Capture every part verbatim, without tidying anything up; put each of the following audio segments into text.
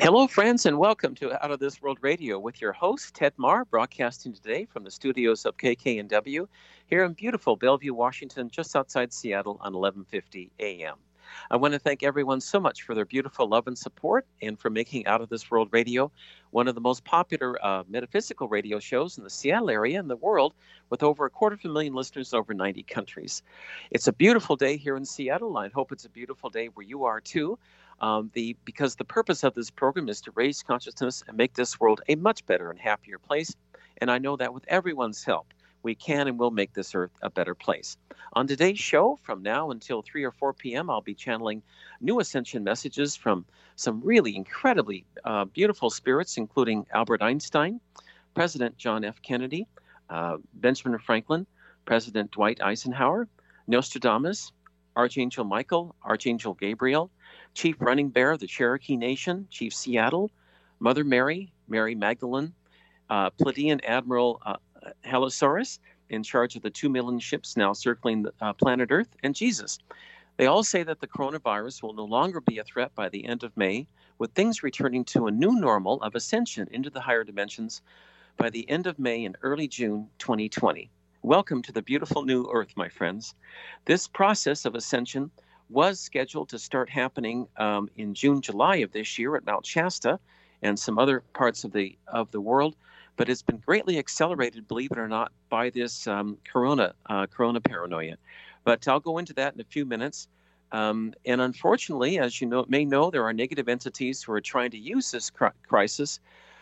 Hello, friends, and welcome to Out of This World Radio with your host, Ted Marr, broadcasting today from the studios of K K N W here in beautiful Bellevue, Washington, just outside Seattle on eleven fifty A M. I want to thank everyone so much for their beautiful love and support and for making Out of This World Radio one of the most popular uh, metaphysical radio shows in the Seattle area and the world, with over a quarter of a million listeners in over ninety countries. It's a beautiful day here in Seattle. I hope it's a beautiful day where you are too. Um, the because the purpose of this program is to raise consciousness and make this world a much better and happier place. And I know that with everyone's help, we can and will make this earth a better place. On today's show, from now until three or four p.m., I'll be channeling new ascension messages from some really incredibly uh, beautiful spirits, including Albert Einstein, President John F. Kennedy, uh, Benjamin Franklin, President Dwight Eisenhower, Nostradamus, Archangel Michael, Archangel Gabriel, Chief Running Bear of the Cherokee Nation, Chief Seattle, Mother Mary, Mary Magdalene, uh, Pleiadian Admiral uh, Halosaurus, in charge of the two million ships now circling the uh, planet Earth, and Jesus. They all say that the coronavirus will no longer be a threat by the end of May, with things returning to a new normal of ascension into the higher dimensions by the end of May and early June twenty twenty. Welcome to the beautiful new Earth, my friends. This process of ascension was scheduled to start happening um, in June, July of this year at Mount Shasta and some other parts of the of the world, but it's been greatly accelerated, believe it or not, by this um, corona uh, corona paranoia. But I'll go into that in a few minutes. Um, and unfortunately, as you know, may know, there are negative entities who are trying to use this cr- crisis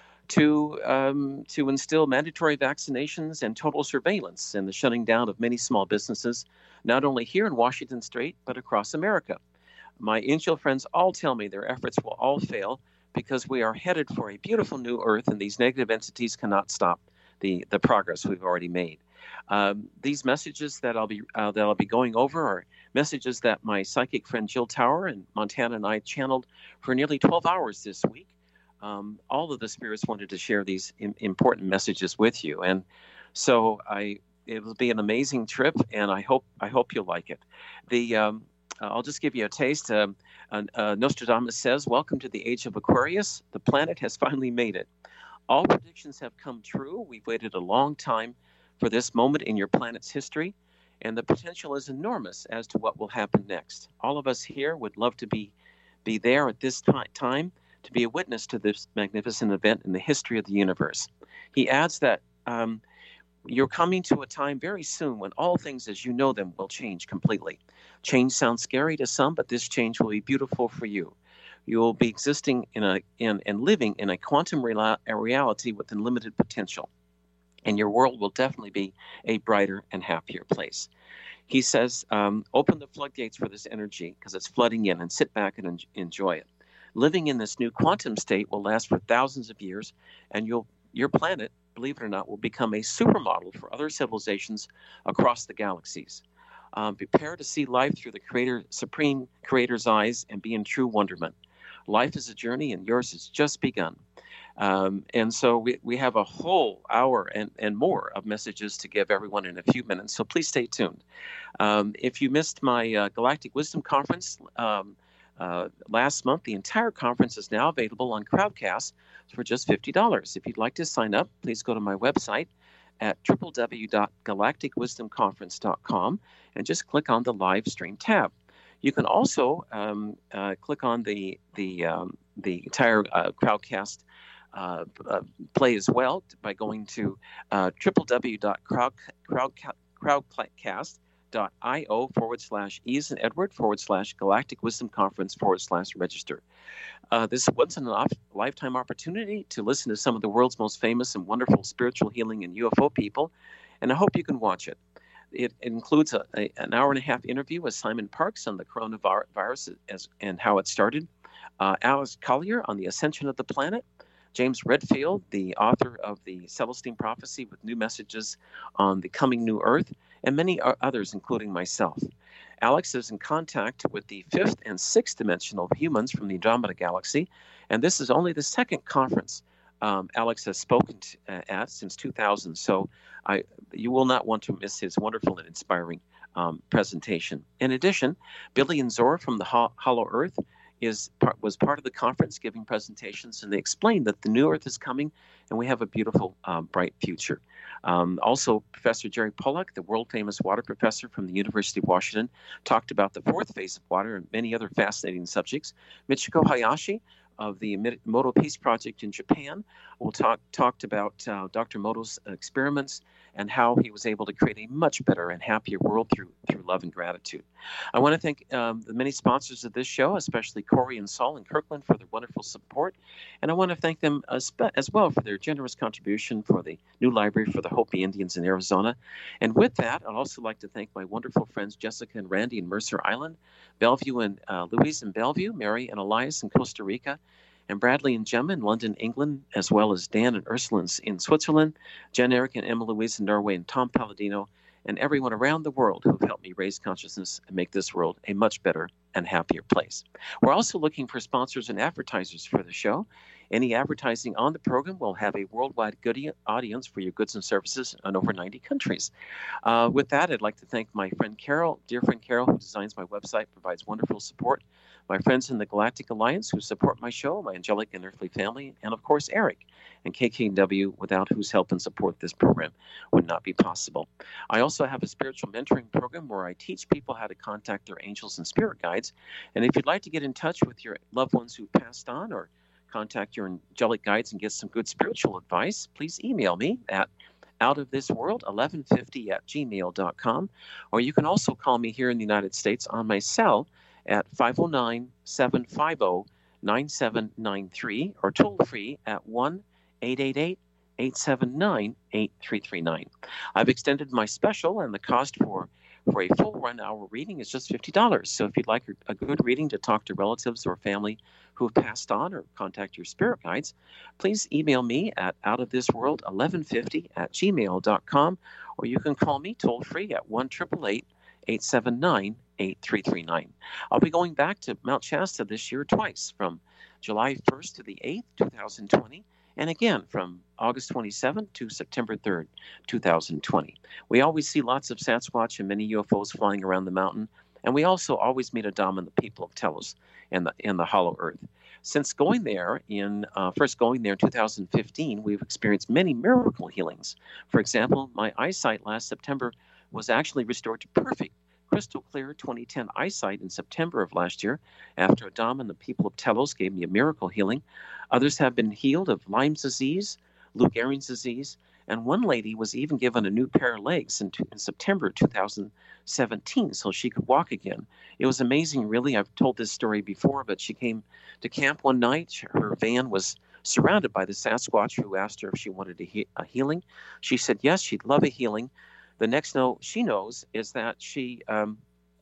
to um, to instill mandatory vaccinations and total surveillance and the shutting down of many small businesses, not only here in Washington State, but across America. My angel friends all tell me their efforts will all fail because we are headed for a beautiful new earth, and these negative entities cannot stop the, the progress we've already made. Um, these messages that I'll be uh, that I'll be going over are messages that my psychic friend Jill Tower in Montana and I channeled for nearly twelve hours this week. Um, all of the spirits wanted to share these im- important messages with you, and so I it will be an amazing trip, and I hope I hope you'll like it. The um, I'll just give you a taste. Um, uh, uh, Nostradamus says, "Welcome to the age of Aquarius. The planet has finally made it. All predictions have come true. We've waited a long time for this moment in your planet's history, and the potential is enormous as to what will happen next. All of us here would love to be be there at this ti- time." to be a witness to this magnificent event in the history of the universe. He adds that um, you're coming to a time very soon when all things as you know them will change completely. Change sounds scary to some, but this change will be beautiful for you. You will be existing in a in and living in a quantum real- a reality with unlimited potential, and your world will definitely be a brighter and happier place. He says, um, open the floodgates for this energy because it's flooding in, and sit back and en- enjoy it. Living in this new quantum state will last for thousands of years, and you'll, your planet, believe it or not, will become a supermodel for other civilizations across the galaxies. Um, prepare to see life through the Creator, Supreme Creator's eyes and be in true wonderment. Life is a journey, and yours has just begun. Um, and so we, we have a whole hour and, and more of messages to give everyone in a few minutes, so please stay tuned. Um, if you missed my uh, Galactic Wisdom Conference, um, Uh, last month, the entire conference is now available on Crowdcast for just fifty dollars. If you'd like to sign up, please go to my website at w w w dot galactic wisdom conference dot com and just click on the live stream tab. You can also um, uh, click on the the um, the entire uh, Crowdcast uh, uh, play as well by going to uh, w w w dot crowdcast dot io forward slash E's and Edward forward slash Galactic Wisdom Conference forward slash register. Uh, this is once in a lifetime opportunity to listen to some of the world's most famous and wonderful spiritual healing and U F O people, and I hope you can watch it. It includes a, a, an hour and a half interview with Simon Parks on the coronavirus as, and how it started, uh, Alice Collier on the ascension of the planet, James Redfield, the author of the Celestine Prophecy with new messages on the coming new Earth, and many others, including myself. Alex is in contact with the fifth and sixth dimensional humans from the Andromeda Galaxy, and this is only the second conference um, Alex has spoken to, uh, at since two thousand, so I, you will not want to miss his wonderful and inspiring um, presentation. In addition, Billy and Zora from the Ho- Hollow Earth is part, was part of the conference giving presentations, and they explained that the new Earth is coming and we have a beautiful, um, bright future. Um, also, Professor Jerry Pollack, the world-famous water professor from the University of Washington, talked about the fourth phase of water and many other fascinating subjects. Michiko Hayashi of the Emoto Peace Project in Japan will talk talked about uh, Doctor Emoto's experiments and how he was able to create a much better and happier world through through love and gratitude. I want to thank um, the many sponsors of this show, especially Corey and Saul in Kirkland, for their wonderful support. And I want to thank them as, as well for their generous contribution for the new library for the Hopi Indians in Arizona. And with that, I'd also like to thank my wonderful friends Jessica and Randy in Mercer Island, Bellevue and uh, Louise in Bellevue, Mary and Elias in Costa Rica, and Bradley and Gemma in London, England, as well as Dan and Ursula in Switzerland, Jen, Eric, and Emma Louise in Norway, and Tom Palladino, and everyone around the world who've helped me raise consciousness and make this world a much better and happier place. We're also looking for sponsors and advertisers for the show. Any advertising on the program will have a worldwide good audience for your goods and services in over ninety countries. Uh, with that, I'd like to thank my friend Carol, dear friend Carol, who designs my website, provides wonderful support, my friends in the Galactic Alliance who support my show, my angelic and earthly family, and of course Eric and K K N W, without whose help and support this program would not be possible. I also have a spiritual mentoring program where I teach people how to contact their angels and spirit guides. And if you'd like to get in touch with your loved ones who've passed on or contact your angelic guides and get some good spiritual advice, please email me at outofthisworld eleven fifty at gmail dot com, or you can also call me here in the United States on my cell at five oh nine, seven five oh, nine seven nine three or toll free at one eight eight eight, eight seven nine, eight three three nine. I've extended my special, and the cost for for a full one hour reading is just fifty dollars. So if you'd like a good reading to talk to relatives or family who have passed on or contact your spirit guides, please email me at outofthisworld eleven fifty at gmail dot com, or you can call me toll free at one eight eight eight, eight seven nine, eight three three nine. I'll be going back to Mount Shasta this year twice, from July first to the eighth, two thousand twenty, and again from August twenty-seventh to September third, two thousand twenty. We always see lots of Sasquatch and many U F Os flying around the mountain, and we also always meet Adam and the people of Telos and the, and the Hollow Earth. Since going there in, uh, first going there in two thousand fifteen, we've experienced many miracle healings. For example, my eyesight last September was actually restored to perfect, crystal clear twenty ten eyesight in September of last year after Adam and the people of Telos gave me a miracle healing. Others have been healed of Lyme's disease, Lou Gehrig's disease, and one lady was even given a new pair of legs in, in September two thousand seventeen so she could walk again. It was amazing, really. I've told this story before, but she came to camp one night. Her van was surrounded by the Sasquatch, who asked her if she wanted a, he- a healing. She said yes, she'd love a healing. The next note she knows is that she um,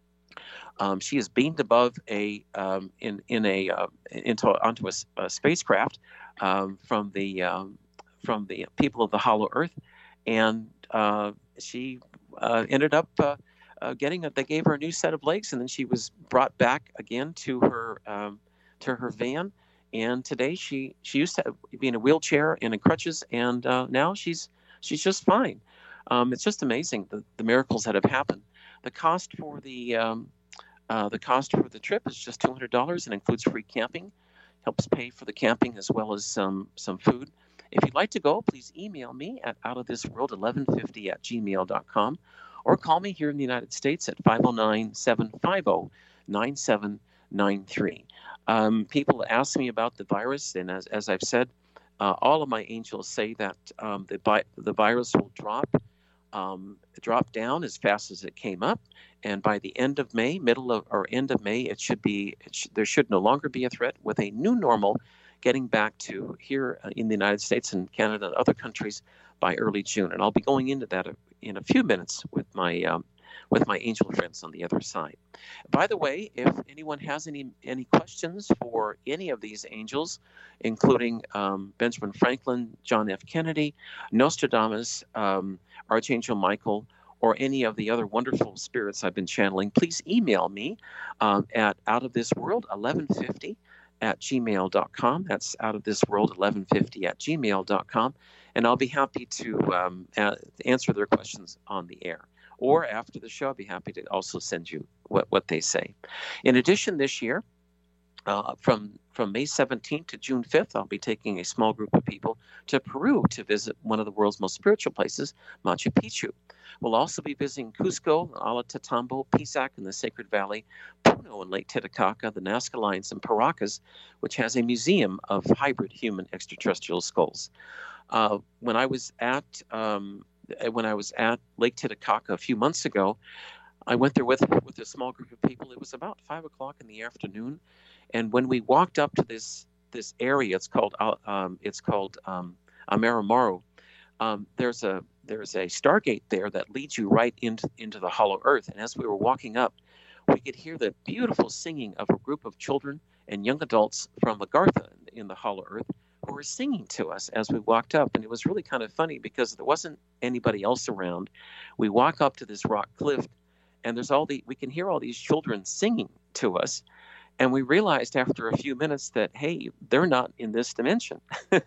um, she is beamed above a um, in in a uh, into onto a, a spacecraft um, from the um, from the people of the Hollow Earth, and uh, she uh, ended up uh, uh, getting a, they gave her a new set of legs, and then she was brought back again to her um, to her van. And today she she used to be in a wheelchair and in crutches, and uh, now she's she's just fine. Um, it's just amazing the, the miracles that have happened. The cost for the um, uh, the cost for the trip is just two hundred dollars and includes free camping, helps pay for the camping as well as some some food. If you'd like to go, please email me at outofthisworld eleven fifty at gmail dot com, or call me here in the United States at five oh nine, seven five oh, nine seven nine three. Um, people ask me about the virus, and as as I've said, uh, all of my angels say that um, the bi- the virus will drop. Um, drop down as fast as it came up, and by the end of May, middle of or end of May, it should be it sh- there should no longer be a threat, with a new normal getting back to here uh, in the United States and Canada and other countries by early June. And I'll be going into that in a few minutes with my um, with my angel friends on the other side. By the way, if anyone has any any questions for any of these angels, including um, Benjamin Franklin, John F. Kennedy, Nostradamus, um, Archangel Michael, or any of the other wonderful spirits I've been channeling, please email me um, at outofthisworld eleven fifty at gmail dot com. That's outofthisworld eleven fifty at gmail dot com, and I'll be happy to um, a- answer their questions on the air. Or after the show, I'll be happy to also send you what, what they say. In addition, this year, Uh, from from May seventeenth to June fifth, I'll be taking a small group of people to Peru to visit one of the world's most spiritual places, Machu Picchu. We'll also be visiting Cusco, Alatatambo, Pisac in the Sacred Valley, Puno in Lake Titicaca, the Nazca Lines, and Paracas, which has a museum of hybrid human extraterrestrial skulls. Uh, when I was at um, when I was at Lake Titicaca a few months ago, I went there with with a small group of people. It was about five o'clock in the afternoon, and when we walked up to this this area, it's called uh, um, it's called um, Amerimaru. Um, there's a there's a stargate there that leads you right into into the hollow earth. And as we were walking up, we could hear the beautiful singing of a group of children and young adults from Agartha in the hollow earth who were singing to us as we walked up. And it was really kind of funny because there wasn't anybody else around. We walk up to this rock cliff, and there's all the we can hear all these children singing to us, and we realized after a few minutes that, hey, they're not in this dimension.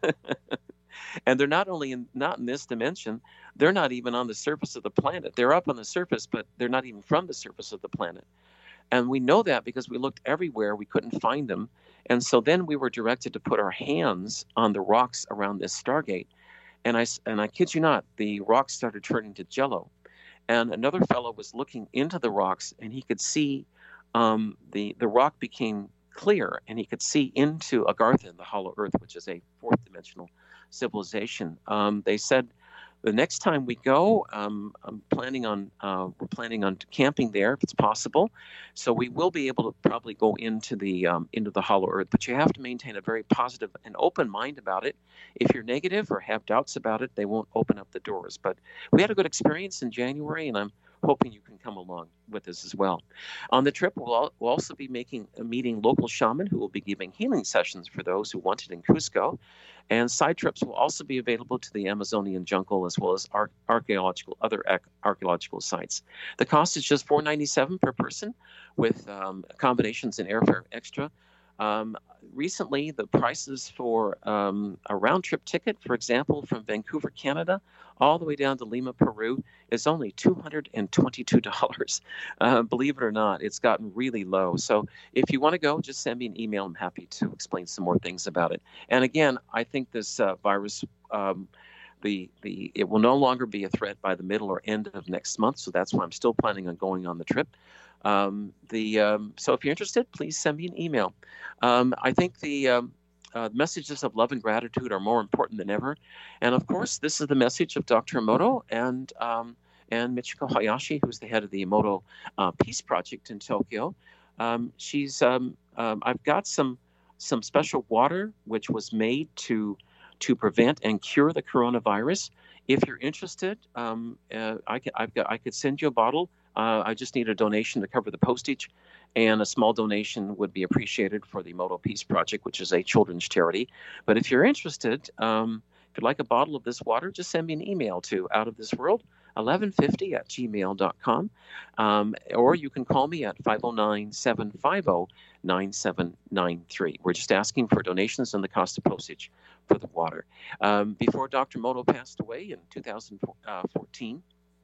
And they're not only in not in this dimension, they're not even on the surface of the planet. They're up on the surface, but they're not even from the surface of the planet. And we know that because we looked everywhere, we couldn't find them. And so then we were directed to put our hands on the rocks around this stargate. And I and I kid you not, the rocks started turning to jello. And another fellow was looking into the rocks, and he could see um, the the rock became clear, and he could see into Agartha in the hollow earth, which is a fourth dimensional civilization. Um, they said the next time we go, um, I'm planning on uh, we're planning on camping there if it's possible. So we will be able to probably go into the um, into the hollow earth, but you have to maintain a very positive and open mind about it. If you're negative or have doubts about it, they won't open up the doors. But we had a good experience in January, and I'm hoping you can come along with us as well. On the trip, we'll, al- we'll also be making a meeting local shaman who will be giving healing sessions for those who want it in Cusco. And side trips will also be available to the Amazonian jungle as well as ar- archaeological other ac- archaeological sites. The cost is just four dollars and ninety-seven cents per person with um, accommodations and airfare extra. Um, recently, the prices for um, a round-trip ticket, for example, from Vancouver, Canada, all the way down to Lima, Peru, is only two hundred twenty-two dollars. Uh, believe it or not, it's gotten really low. So if you want to go, just send me an email. I'm happy to explain some more things about it. And again, I think this uh, virus, um, the the it will no longer be a threat by the middle or end of next month. So that's why I'm still planning on going on the trip. Um, the um, so if you're interested, please send me an email. Um, I think the um, uh, messages of love and gratitude are more important than ever, and of course, this is the message of Doctor Emoto and um, and Michiko Hayashi, who's the head of the Emoto uh, Peace Project in Tokyo. Um, she's um, um, I've got some some special water which was made to to prevent and cure the coronavirus. If you're interested, um, uh, I, can, I've got, I could send you a bottle. Uh, I just need a donation to cover the postage, and a small donation would be appreciated for the Emoto Peace Project, which is a children's charity. But if you're interested, um, if you'd like a bottle of this water, just send me an email to outofthisworld eleven fifty at gmail dot com, um, or you can call me at five oh nine, seven five oh, nine seven nine three. We're just asking for donations and the cost of postage for the water. Um, before Doctor Emoto passed away in two thousand fourteen,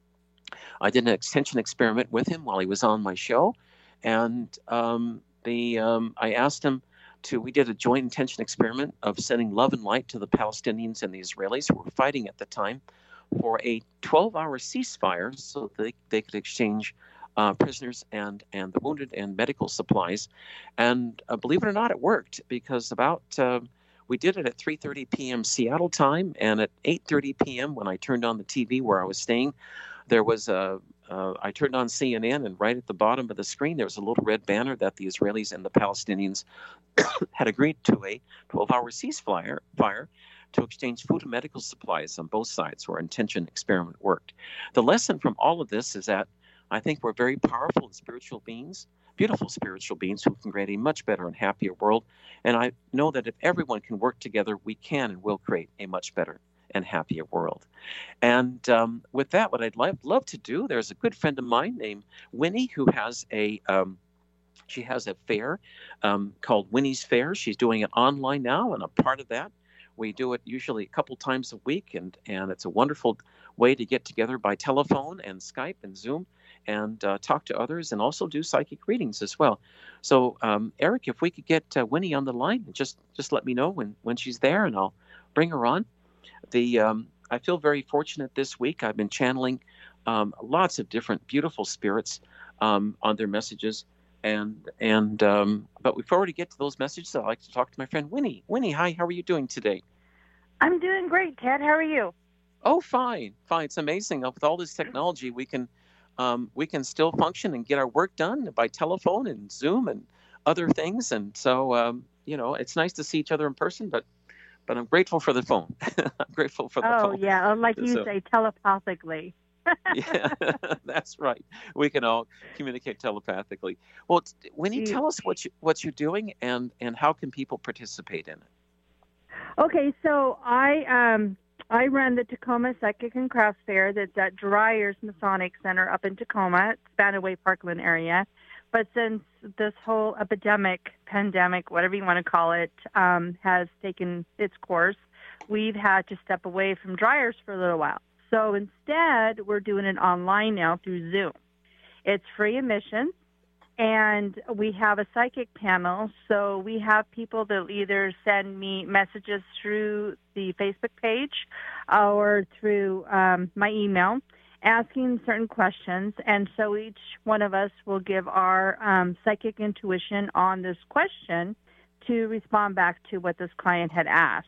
I did an extension experiment with him while he was on my show, and um, the um, I asked him to. We did a joint intention experiment of sending love and light to the Palestinians and the Israelis who were fighting at the time for a twelve-hour ceasefire, so they they could exchange uh, prisoners and and the wounded and medical supplies. And uh, believe it or not, it worked because about uh, we did it at three thirty p.m. Seattle time, and at eight thirty p.m. when I turned on the T V where I was staying, there was a, uh, I turned on C N N, and right at the bottom of the screen, there was a little red banner that the Israelis and the Palestinians had agreed to a twelve-hour ceasefire fire to exchange food and medical supplies on both sides, where intention experiment worked. The lesson from all of this is that I think we're very powerful and spiritual beings, beautiful spiritual beings who can create a much better and happier world. And I know that if everyone can work together, we can and will create a much better and happier world. And um, with that, what I'd love, love to do, there's a good friend of mine named Winnie who has a, um, she has a fair um, called Winnie's Fair. She's doing it online now, and a part of that, we do it usually a couple times a week, and, and it's a wonderful way to get together by telephone and Skype and Zoom and uh, talk to others and also do psychic readings as well. So, um, Eric, if we could get uh, Winnie on the line, just just let me know when, when she's there, and I'll bring her on. The um, I feel very fortunate this week. I've been channeling um, lots of different beautiful spirits um, on their messages, and and um, but before we get to those messages, I'd like to talk to my friend Winnie. Winnie, hi, how are you doing today? I'm doing great, Ted. How are you? Oh, fine, fine. It's amazing. With all this technology, we can um, we can still function and get our work done by telephone and Zoom and other things. And so, um, you know, it's nice to see each other in person, but but I'm grateful for the phone. I'm grateful for the Oh, phone. yeah, like you So, say, telepathically. yeah, that's right. We can all communicate telepathically. Well, t- Winnie, You- tell us what you what you're doing and and how can people participate in it? Okay, so I um I run the Tacoma Psychic and Crafts Fair that's at Dryers Masonic Center up in Tacoma, Spanaway Parkland area. But since this whole epidemic, pandemic, whatever you want to call it, um, has taken its course, we've had to step away from Dryers for a little while. So instead, we're doing it online now through Zoom. It's free admission, and we have a psychic panel. So we have people that either send me messages through the Facebook page or through um, my email asking certain questions. And so each one of us will give our um, psychic intuition on this question to respond back to what this client had asked.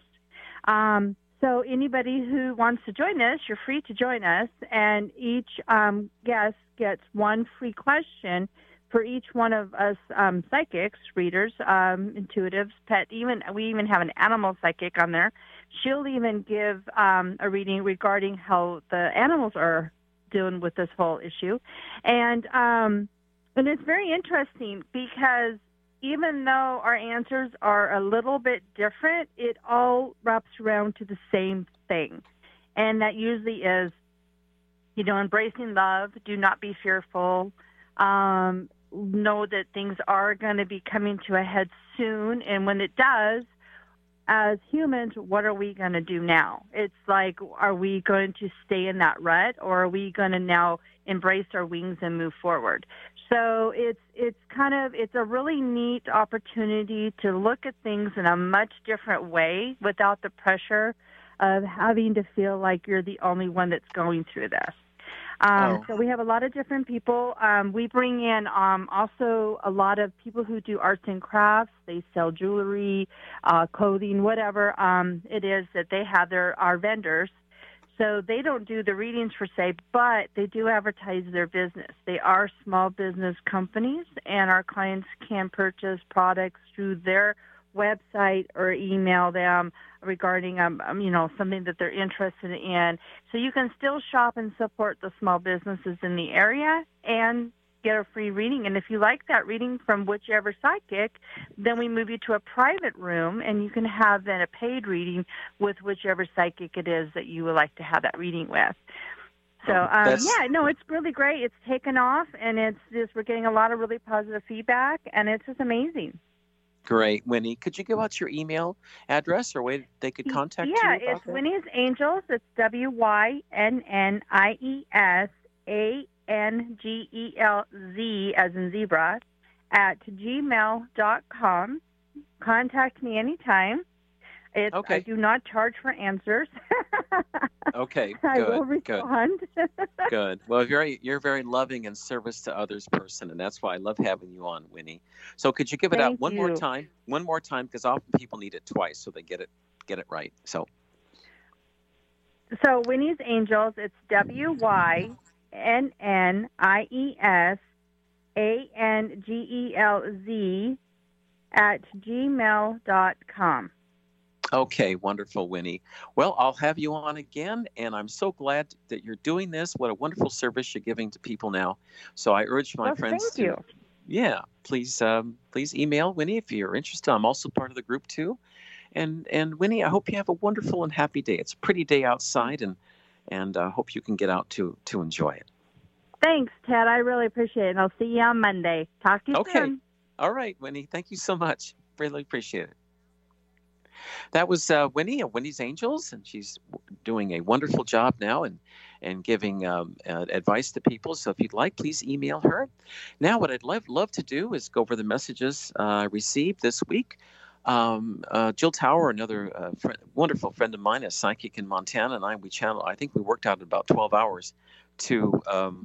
Um, so anybody who wants to join us, you're free to join us. And each um, guest gets one free question for each one of us um, psychics, readers, um, intuitives, pet. Even we even have an animal psychic on there. She'll even give um, a reading regarding how the animals are doing with this whole issue, and um, and it's very interesting because even though our answers are a little bit different, it all wraps around to the same thing, and that usually is, you know, embracing love. Do not be fearful. Um, know that things are going to be coming to a head soon, and when it does, as humans, what are we going to do now? It's like, are we going to stay in that rut, or are we going to now embrace our wings and move forward? So it's it's kind of it's a really neat opportunity to look at things in a much different way without the pressure of having to feel like you're the only one that's going through this. Um, Oh, so we have a lot of different people. Um, we bring in um, also a lot of people who do arts and crafts. They sell jewelry, uh, clothing, whatever um, it is that they have. Their our vendors. So they don't do the readings per se, but they do advertise their business. They are small business companies, and our clients can purchase products through their website or email them regarding um, um you know something that they're interested in. So you can still shop and support the small businesses in the area and get a free reading. And if you like that reading from whichever psychic, then we move you to a private room, and you can have then a paid reading with whichever psychic it is that you would like to have that reading with. So oh, um, that's yeah, no, it's really great. It's taken off, and it's just we're getting a lot of really positive feedback, and it's just amazing. great. Winnie, could you give out your email address or way they could contact Yeah, you it's about that? Winnie's Angels. It's W Y N N I E S A N G E L Z as in zebra at gmail dot com. Contact me anytime. It's, I Okay. do not charge for answers. Okay. I will Good. Good. respond. Good. Well, very, you're a very loving and service to others person, and that's why I love having you on, Winnie. So, could you give it out Thank one more you. time? One more time, because often people need it twice, so they get it get it right. So, So Winnie's Angels, it's W Y N N I E S A N G E L Z at gmail dot com. okay, wonderful, Winnie. Well, I'll have you on again, and I'm so glad that you're doing this. What a wonderful service you're giving to people now. So, I urge my Well, friends thank to, you. yeah, please, um, please email Winnie if you're interested. I'm also part of the group too. And and Winnie, I hope you have a wonderful and happy day. It's a pretty day outside, and and I uh, hope you can get out to to enjoy it. Thanks, Ted. I really appreciate it. And I'll see you on Monday. Talk to you Okay. soon. All right, Winnie. Thank you so much. Really appreciate it. That was uh, Winnie of Winnie's Angels, and she's doing a wonderful job now and and giving um, uh, advice to people. So if you'd like, please email her. Now, what I'd love love to do is go over the messages uh, I received this week. Um, uh, Jill Tower, another uh, friend, wonderful friend of mine, a psychic in Montana, and I we channel. I think we worked out about twelve hours to um,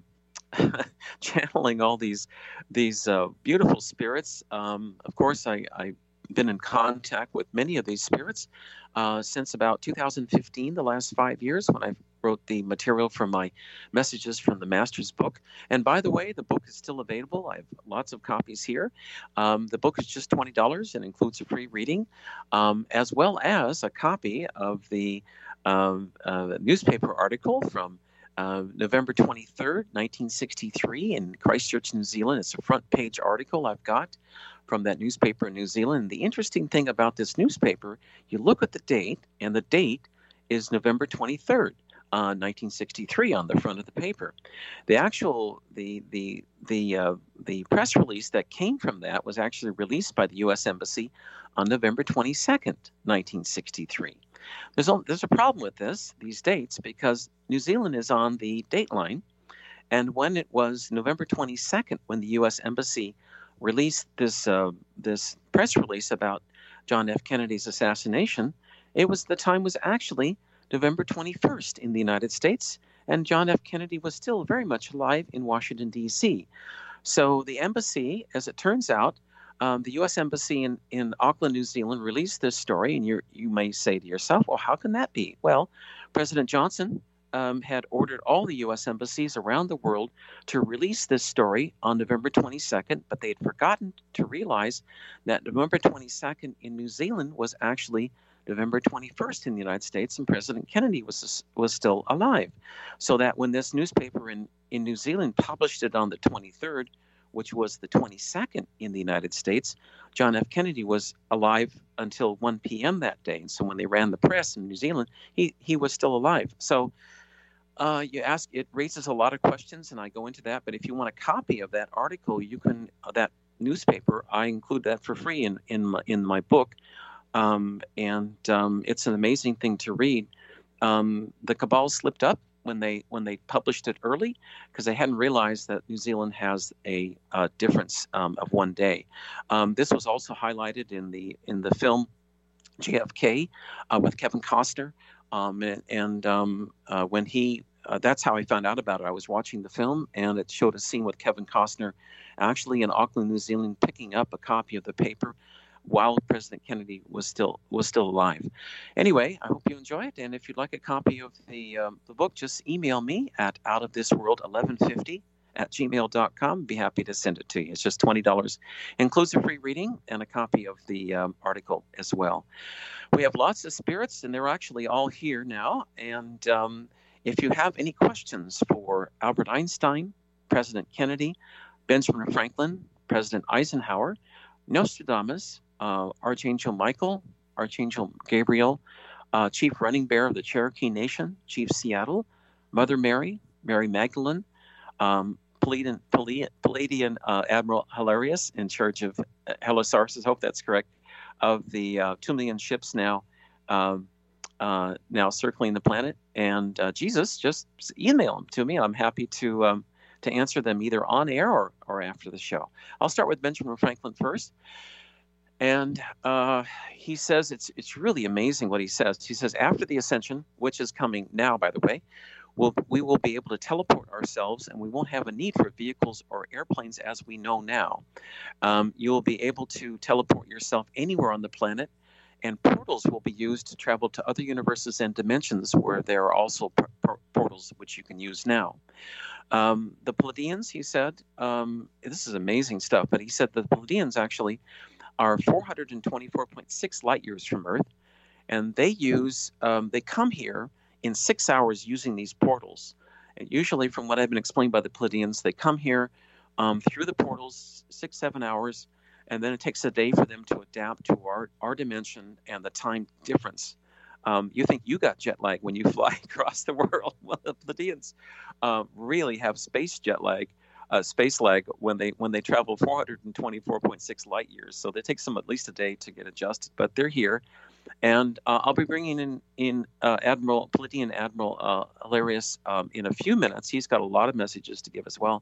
channeling all these these uh, beautiful spirits. Um, of course, I, I've been in contact with many of these spirits uh, since about two thousand fifteen, the last five years, when I wrote the material for my messages from the Master's book. And by the way, the book is still available. I have lots of copies here. Um, the book is just twenty dollars and includes a free reading, um, as well as a copy of the um, uh, newspaper article from uh, November twenty-third, nineteen sixty-three in Christchurch, New Zealand. It's a front page article I've got from that newspaper in New Zealand. The interesting thing about this newspaper, you look at the date, and the date is November twenty-third. Uh, nineteen sixty-three on the front of the paper. The actual the the the uh, the press release that came from that was actually released by the U S Embassy on November twenty-second, nineteen sixty-three. There's a, there's a problem with this these dates because New Zealand is on the date line, and when it was November twenty-second when the U S Embassy released this uh, this press release about John F. Kennedy's assassination, it was the time was actually November twenty-first in the United States, and John F. Kennedy was still very much alive in Washington, D C. So the embassy, as it turns out, um, the U S Embassy in, in Auckland, New Zealand, released this story, and you you may say to yourself, well, how can that be? Well, President Johnson um, had ordered all the U S embassies around the world to release this story on November twenty-second, but they had forgotten to realize that November twenty-second in New Zealand was actually November twenty-first in the United States, and President Kennedy was was still alive. So that when this newspaper in, in New Zealand published it on the twenty-third, which was the twenty-second in the United States, John F. Kennedy was alive until one p.m. that day. And so when they ran the press in New Zealand, he, he was still alive. So uh, you ask, it raises a lot of questions, and I go into that. But if you want a copy of that article, you can, uh, that newspaper, I include that for free in, in, my, in my book. Um, and um, it's an amazing thing to read. Um, the cabal slipped up when they when they published it early because they hadn't realized that New Zealand has a, a difference um, of one day. Um, this was also highlighted in the in the film J F K uh, with Kevin Costner, um, and, and um, uh, when he uh, that's how I found out about it. I was watching the film, and it showed a scene with Kevin Costner actually in Auckland, New Zealand, picking up a copy of the paper while President Kennedy was still was still alive. Anyway, I hope you enjoy it, and if you'd like a copy of the um, the book, just email me at outofthisworld eleven fifty at gmail dot com. Be happy to send it to you. It's just twenty dollars. Includes a free reading and a copy of the um, article as well. We have lots of spirits, and they're actually all here now. And um, if you have any questions for Albert Einstein, President Kennedy, Benjamin Franklin, President Eisenhower, Nostradamus, Uh, Archangel Michael, Archangel Gabriel, uh, Chief Running Bear of the Cherokee Nation, Chief Seattle, Mother Mary, Mary Magdalene, um, Palladian, Palladian uh, Admiral Hilarious in charge of uh, Helisarsis, hope that's correct, of the uh, two million ships now uh, uh, now circling the planet. And uh, Jesus, just email them to me. I'm happy to um, to answer them either on air or, or after the show. I'll start with Benjamin Franklin first. And uh, he says, it's it's really amazing what he says. He says, after the ascension, which is coming now, by the way, we'll, we will be able to teleport ourselves, and we won't have a need for vehicles or airplanes as we know now. Um, you will be able to teleport yourself anywhere on the planet, and portals will be used to travel to other universes and dimensions where there are also p- p- portals which you can use now. Um, the Pleiadians, he said, um, this is amazing stuff, but he said the Pleiadians actually are four hundred twenty-four point six light years from Earth, and they use um, they come here in six hours using these portals. And usually, from what I've been explained by the Pleiadians, they come here um, through the portals six seven hours, and then it takes a day for them to adapt to our our dimension and the time difference. Um, you think you got jet lag when you fly across the world? Well, the Pleiadians uh, really have space jet lag. uh, space lag when they when they travel four hundred twenty-four point six light years. So it takes them at least a day to get adjusted. But they're here, and uh, I'll be bringing in in uh, Admiral Palladian Admiral uh, Hilarius um, in a few minutes. He's got a lot of messages to give as well.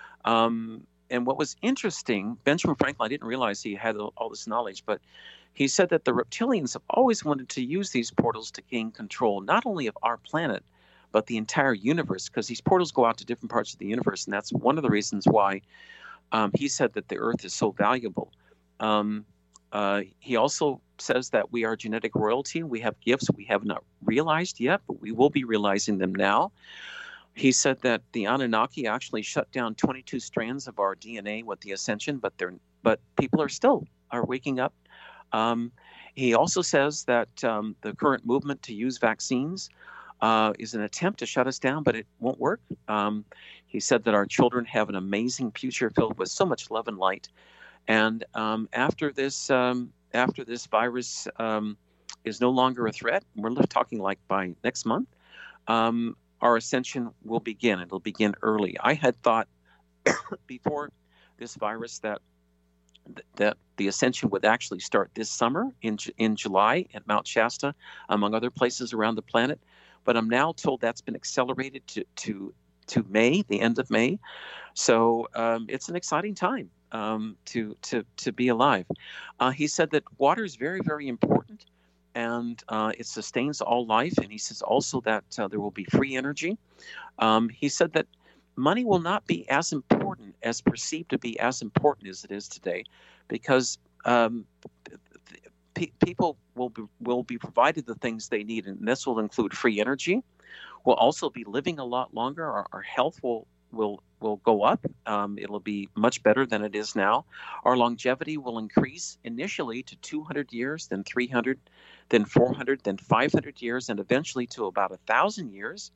Um, and what was interesting, Benjamin Franklin, I didn't realize he had all this knowledge, but he said that the reptilians have always wanted to use these portals to gain control, not only of our planet, but the entire universe, because these portals go out to different parts of the universe. And that's one of the reasons why um, he said that the Earth is so valuable. Um, uh, he also says that we are genetic royalty. We have gifts we have not realized yet, but we will be realizing them now. He said that the Anunnaki actually shut down twenty-two strands of our D N A with the ascension, but they're but people are still are waking up. Um, he also says that um, the current movement to use vaccines uh, is an attempt to shut us down, but it won't work. Um, he said that our children have an amazing future filled with so much love and light. And um, after this, um, after this virus um, is no longer a threat, we're talking like by next month. Um, Our ascension will begin. It'll begin early. I had thought before this virus that that the ascension would actually start this summer in in July at Mount Shasta, among other places around the planet. But I'm now told that's been accelerated to to to May, the end of May. So um, it's an exciting time um, to to to be alive. Uh, he said that water is very, very important, and uh, it sustains all life. And he says also that uh, there will be free energy. Um, he said that money will not be as important, as perceived to be as important as it is today, because um, p- people will be, will be provided the things they need, and this will include free energy. We'll also be living a lot longer. Our, our health will will will go up. Um, it'll be much better than it is now. Our longevity will increase initially to two hundred years, then three hundred, then four hundred, then five hundred years, and eventually to about one thousand years.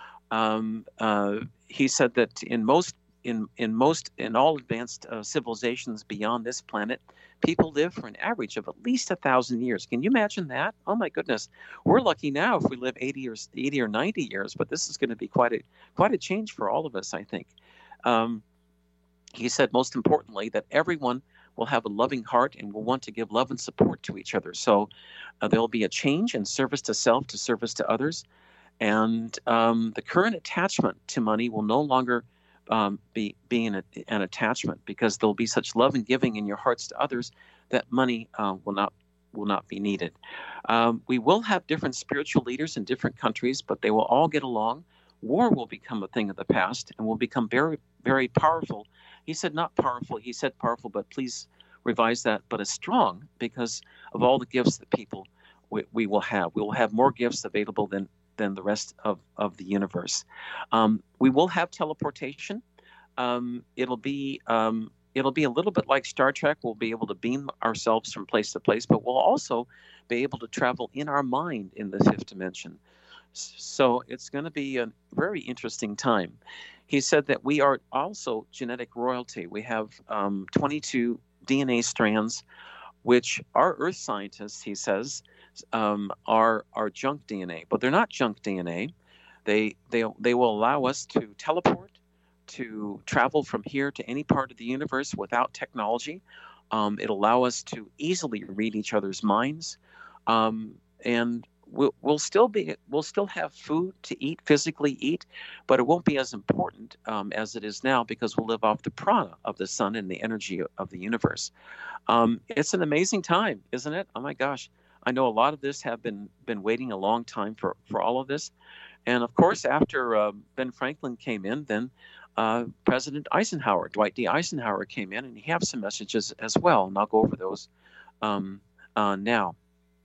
Um, uh, he said that in most in in most in all advanced uh, civilizations beyond this planet, people live for an average of at least a thousand years. Can you imagine that? Oh my goodness, we're lucky now if we live eighty or eighty or ninety years, but this is going to be quite a quite a change for all of us, I think. Um, he said most importantly that everyone will have a loving heart and will want to give love and support to each other. So uh, there'll be a change in service to self to service to others. And um, the current attachment to money will no longer um, be, be an, an attachment, because there'll be such love and giving in your hearts to others that money uh, will not will not be needed. Um, we will have different spiritual leaders in different countries, but they will all get along. War will become a thing of the past and will become very, very powerful. He said not powerful. He said powerful, but please revise that, but as strong, because of all the gifts that people we, we will have. We will have more gifts available than than the rest of, of the universe. Um, we will have teleportation. Um, it'll be um, it'll be a little bit like Star Trek. We'll be able to beam ourselves from place to place, but we'll also be able to travel in our mind in the fifth dimension. So it's going to be a very interesting time. He said that we are also genetic royalty. We have um, twenty-two D N A strands, which our Earth scientists, he says, um, are are junk D N A, but they're not junk D N A. They they they will allow us to teleport, to travel from here to any part of the universe without technology. Um, it'll allow us to easily read each other's minds, um, and we'll, we'll still be we'll still have food to eat, physically eat, but it won't be as important um, as it is now, because we'll live off the prana of the sun and the energy of the universe. Um, it's an amazing time, isn't it? Oh my gosh. I know a lot of this have been, been waiting a long time for, for all of this. And of course, after uh, Ben Franklin came in, then uh, President Eisenhower, Dwight D. Eisenhower came in, and he has some messages as well. And I'll go over those um, uh, now.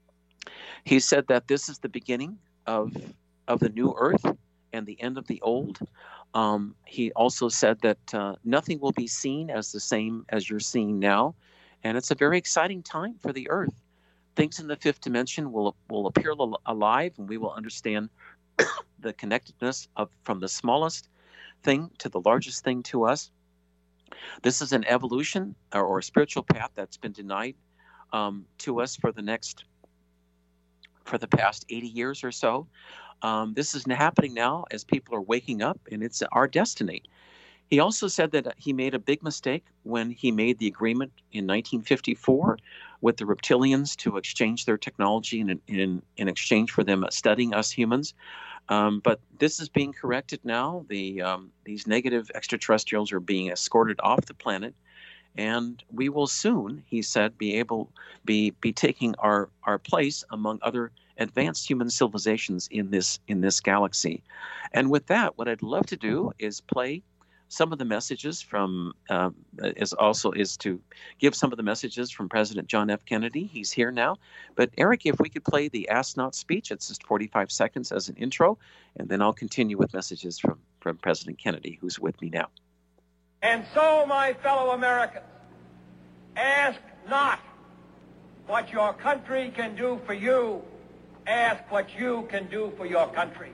He said that this is the beginning of, of the new earth and the end of the old. Um, he also said that uh, nothing will be seen as the same as you're seeing now. And it's a very exciting time for the earth. Things in the fifth dimension will will appear alive, and we will understand the connectedness of from the smallest thing to the largest thing to us. This is an evolution or, or a spiritual path that's been denied um, to us for the next for the past eighty years or so. Um, this is happening now as people are waking up, and it's our destiny. He also said that he made a big mistake when he made the agreement in nineteen fifty-four with the reptilians to exchange their technology in, in, in exchange for them studying us humans. Um, but this is being corrected now. The um, these negative extraterrestrials are being escorted off the planet, and we will soon, he said, be able be be taking our our place among other advanced human civilizations in this in this galaxy. And with that, what I'd love to do is play some of the messages from um, is also is to give some of the messages from President John F. Kennedy. He's here now. But Eric, if we could play the Ask Not speech, it's just forty-five seconds as an intro, and then I'll continue with messages from, from President Kennedy, who's with me now. And so, my fellow Americans, ask not what your country can do for you. Ask what you can do for your country.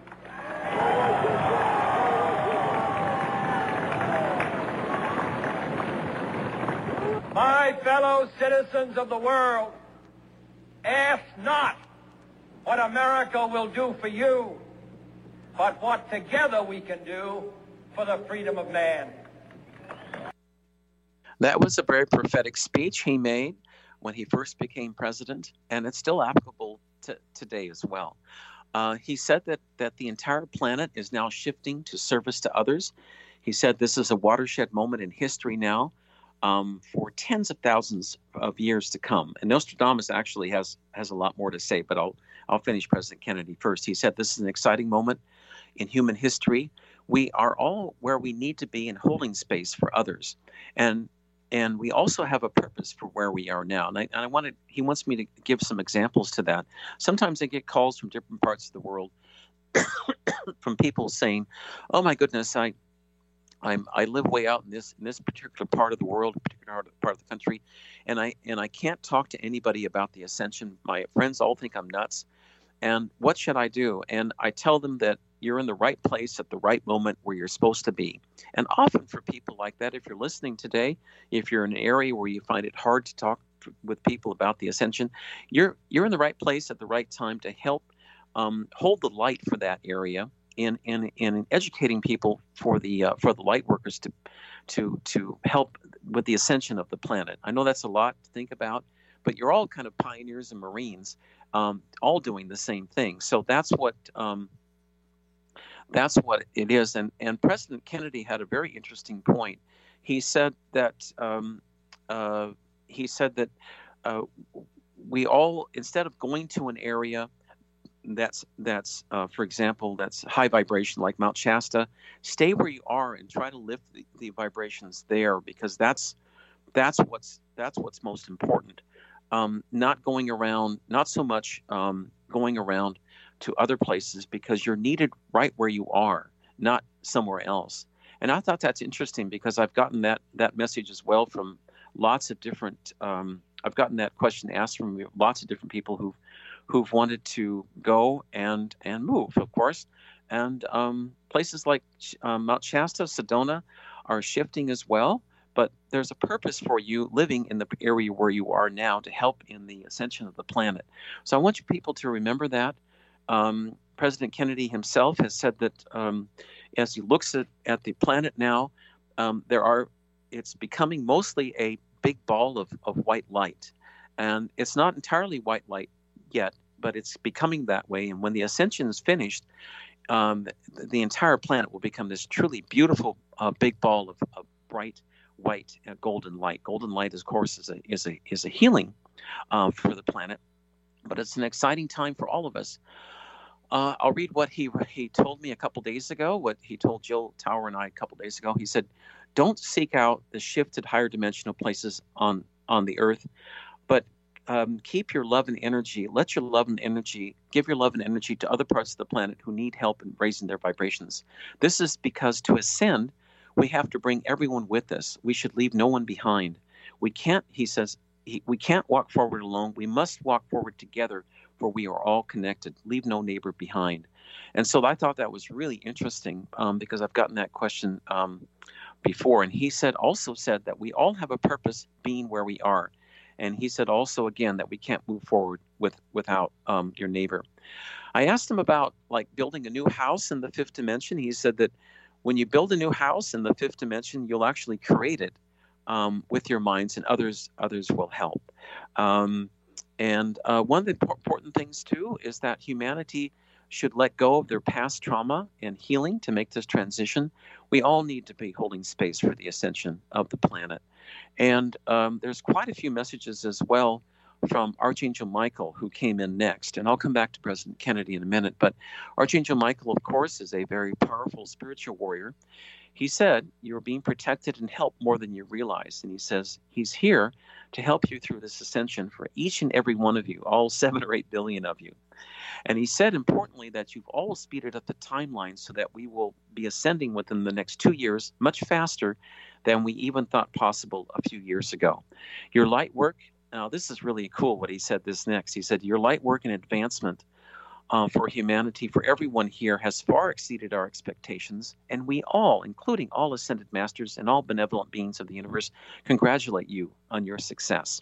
My fellow citizens of the world, ask not what America will do for you, but what together we can do for the freedom of man. That was a very prophetic speech he made when he first became president, and it's still applicable to today as well. Uh, he said that, that the entire planet is now shifting to service to others. He said this is a watershed moment in history now. Um, for tens of thousands of years to come. And Nostradamus actually has has a lot more to say, but I'll I'll finish President Kennedy first. He said this is an exciting moment in human history. We are all where we need to be in holding space for others, and and we also have a purpose for where we are now. And I, and I wanted he wants me to give some examples to that. Sometimes I get calls from different parts of the world from people saying, "Oh my goodness, I." I'm, I live way out in this in this particular part of the world, particular part of the country, and I and I can't talk to anybody about the ascension. My friends all think I'm nuts, and what should I do? And I tell them that you're in the right place at the right moment where you're supposed to be. And often for people like that, if you're listening today, if you're in an area where you find it hard to talk to, with people about the ascension, you're you're in the right place at the right time to help um, hold the light for that area. In, in in educating people for the uh, for the light workers to to to help with the ascension of the planet. I know that's a lot to think about, but you're all kind of pioneers and Marines, um, all doing the same thing. So that's what um, that's what it is. And and President Kennedy had a very interesting point. He said that um, uh, he said that uh, we all, instead of going to an area that's that's uh, for example, that's high vibration like Mount Shasta, stay where you are and try to lift the, the vibrations there, because that's that's what's that's what's most important. Um, not going around, not so much um, going around to other places, because you're needed right where you are, not somewhere else. And I thought that's interesting, because I've gotten that that message as well from lots of different. Um, I've gotten that question asked from lots of different people who've who've wanted to go and and move, of course. And um, places like um, Mount Shasta, Sedona are shifting as well. But there's a purpose for you living in the area where you are now to help in the ascension of the planet. So I want you people to remember that. Um, President Kennedy himself has said that um, as he looks at, at the planet now, um, there are it's becoming mostly a big ball of, of white light. And it's not entirely white light yet, but it's becoming that way. And when the ascension is finished, um, the, the entire planet will become this truly beautiful uh, big ball of, of bright white uh, golden light. Golden light, of course, is a is a is a healing uh, for the planet, but it's an exciting time for all of us. Uh, I'll read what he he told me a couple days ago. What he told Jill Tower and I a couple days ago. He said, "Don't seek out the shifted higher dimensional places on on the earth, but Um, keep your love and energy, let your love and energy, give your love and energy to other parts of the planet who need help in raising their vibrations. This is because to ascend, we have to bring everyone with us. We should leave no one behind. We can't, he says, he, we can't walk forward alone. We must walk forward together, for we are all connected. Leave no neighbor behind." And so I thought that was really interesting um, because I've gotten that question um, before. And he said, also said that we all have a purpose being where we are. And he said also, again, that we can't move forward with without um, your neighbor. I asked him about like building a new house in the fifth dimension. He said that when you build a new house in the fifth dimension, you'll actually create it um, with your minds, and others others will help. Um, and uh, one of the important things too is that humanity should let go of their past trauma and healing to make this transition. We all need to be holding space for the ascension of the planet. And um, there's quite a few messages as well from Archangel Michael, who came in next. And I'll come back to President Kennedy in a minute. But Archangel Michael, of course, is a very powerful spiritual warrior. He said, you're being protected and helped more than you realize. And he says he's here to help you through this ascension for each and every one of you, all seven or eight billion of you. And he said, importantly, that you've all speeded up the timeline so that we will be ascending within the next two years much faster than we even thought possible a few years ago. Your light work, now this is really cool what he said this next. He said, your light work and advancement uh, for humanity, for everyone here, has far exceeded our expectations. And we all, including all ascended masters and all benevolent beings of the universe, congratulate you on your success.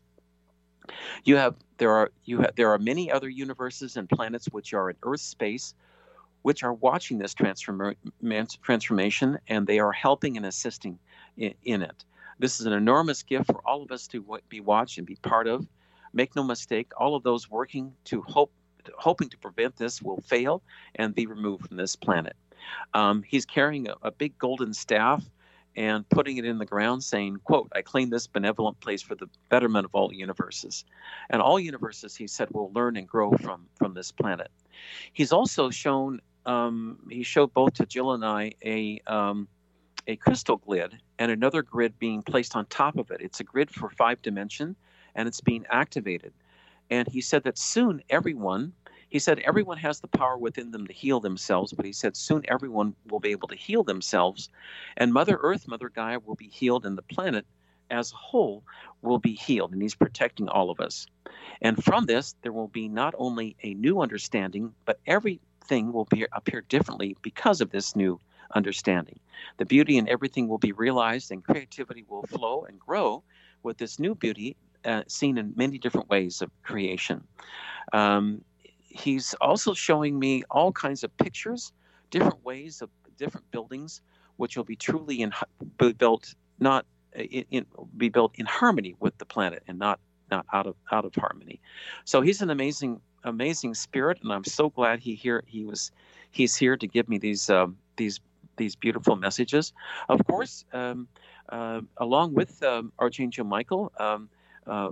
You have there are you have there are many other universes and planets which are in Earth space, which are watching this transform, transformation, and they are helping and assisting in, in it. This is an enormous gift for all of us to be watched and be part of. Make no mistake, all of those working to hope, hoping to prevent this will fail and be removed from this planet. Um, he's carrying a, a big golden staff and putting it in the ground, saying, quote, I claim this benevolent place for the betterment of all universes. And all universes, he said, will learn and grow from, from this planet. He's also shown, um, he showed both to Jill and I a, um, a crystal grid and another grid being placed on top of it. It's a grid for five dimension, and it's being activated. And he said that soon everyone, he said everyone has the power within them to heal themselves, but he said soon everyone will be able to heal themselves, and Mother Earth, Mother Gaia will be healed, and the planet as a whole will be healed, and he's protecting all of us. And from this, there will be not only a new understanding, but everything will be, appear differently because of this new understanding. The beauty in everything will be realized, and creativity will flow and grow with this new beauty uh, seen in many different ways of creation. Um, He's also showing me all kinds of pictures, different ways of different buildings, which will be truly in, be built not in, in, be built in harmony with the planet and not not out of out of harmony. So he's an amazing amazing spirit, and I'm so glad he here he was he's here to give me these um, these these beautiful messages. Of course, um, uh, along with um, Archangel Michael, um, uh,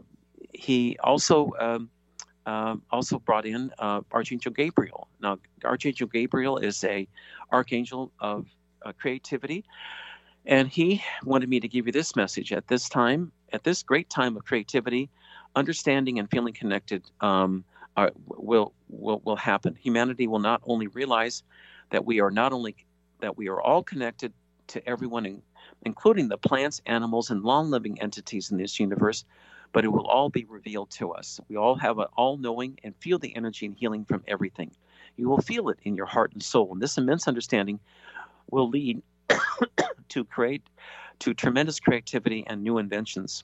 he also. Um, Um, also brought in uh, Archangel Gabriel. Now, Archangel Gabriel is a archangel of uh, creativity, and he wanted me to give you this message at this time, at this great time of creativity. Understanding and feeling connected um, are, will will will happen. Humanity will not only realize that we are not only that we are all connected to everyone, in, including the plants, animals, and long-living entities in this universe, but it will all be revealed to us. We all have an all-knowing and feel the energy and healing from everything. You will feel it in your heart and soul, and this immense understanding will lead to create to tremendous creativity and new inventions.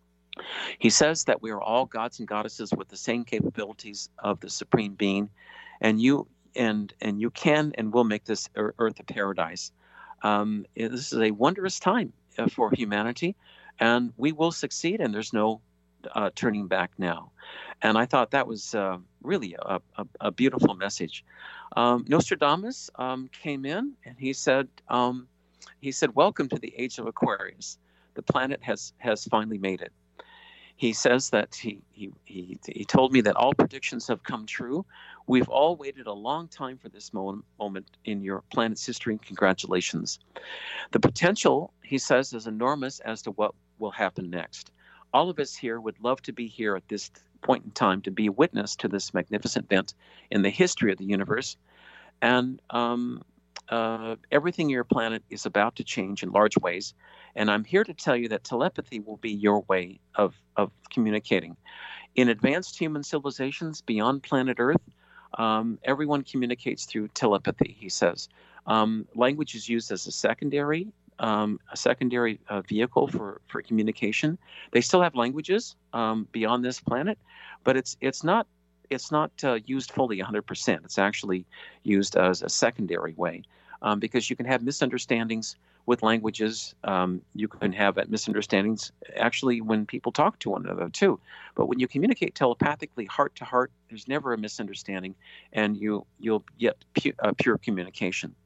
He says that we are all gods and goddesses with the same capabilities of the Supreme Being, and you and and you can and will make this earth a paradise. Um, this is a wondrous time for humanity, and we will succeed, and there's no Uh, turning back now. And I thought that was uh, really a, a, a beautiful message. Um, Nostradamus um, came in, and he said, um, he said, welcome to the age of Aquarius. The planet has has finally made it. He says that he, he, he, he told me that all predictions have come true. We've all waited a long time for this moment, moment in your planet's history. Congratulations. The potential, he says, is enormous as to what will happen next. All of us here would love to be here at this point in time to be a witness to this magnificent event in the history of the universe. And um, uh, everything in your planet is about to change in large ways. And I'm here to tell you that telepathy will be your way of, of communicating. In advanced human civilizations beyond planet Earth, um, everyone communicates through telepathy, he says. Um, language is used as a secondary Um, a secondary uh, vehicle for, for communication. They still have languages um, beyond this planet, but it's it's not it's not uh, used fully one hundred percent. It's actually used as a secondary way. um, because you can have misunderstandings with languages. Um, you can have misunderstandings actually when people talk to one another too. But when you communicate telepathically, heart to heart, there's never a misunderstanding, and you you'll get pu- uh, pure communication.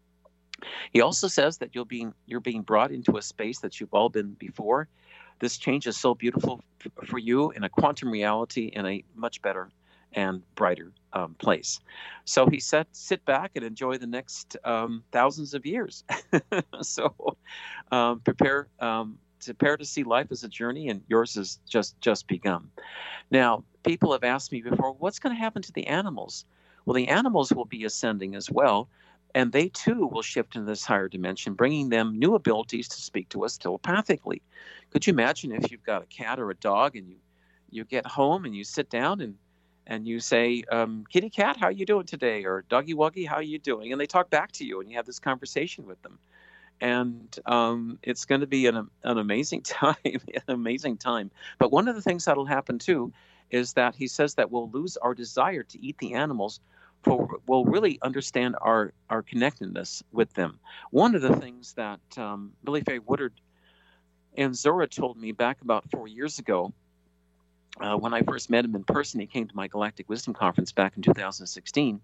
He also says that you'll be you're being brought into a space that you've all been before. This change is so beautiful f- for you in a quantum reality, in a much better and brighter um, place. So he said, sit back and enjoy the next um, thousands of years. so um, prepare um, to prepare to see life as a journey, and yours has just just begun. Now, people have asked me before, what's going to happen to the animals? Well, the animals will be ascending as well, and they too will shift into this higher dimension, bringing them new abilities to speak to us telepathically. Could you imagine if you've got a cat or a dog, and you you get home and you sit down and and you say, um, kitty cat, how you doing today? Or doggy wuggy, how you doing? And they talk back to you, and you have this conversation with them. And um, it's going to be an, an amazing time, an amazing time. But one of the things that'll happen too is that he says that we'll lose our desire to eat the animals, for we'll really understand our, our connectedness with them. One of the things that um, Billy Faye Woodard and Zora told me back about four years ago, Uh, when I first met him in person, he came to my Galactic Wisdom Conference back in two thousand sixteen.